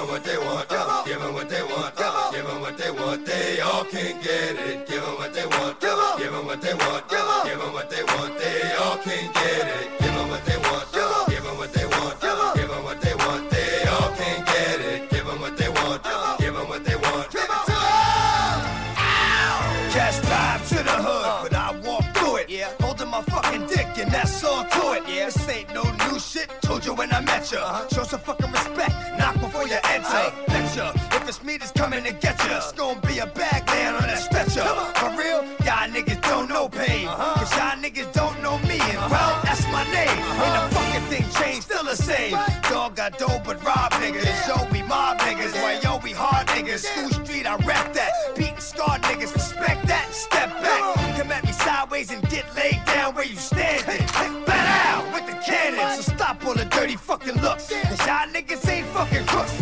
them what they want, give them what they want, give them what they want. They all can get it. Give them what they want, give them what they want, give them what they want. They all can get it. Give them what they want, give them what they want, give them what they want. They all can get it. Give them what they want, give them what they want. Give it to them. Cash drive to the hood, but I walk through it. Holding my fucking dick, and that's all to it. This ain't no new shit. Told you when I met ya. Show some fucking respect. Knock before you enter. Betcha. If it's me that's coming to get ya, it's gonna be a bag man on that stretcher. For real, y'all niggas don't know pain. Cause y'all niggas don't know me. And well, that's my name. Ain't a fucking thing changed, still the same. Dog got dope but rob niggas. Yo, we mob niggas. Why yo, we hard niggas. School street, I rep that. Beating scar niggas, respect that. Step back. Come at me sideways and get laid down where you standing. Bat out with the cannon. So stop all the dirty fucking looks.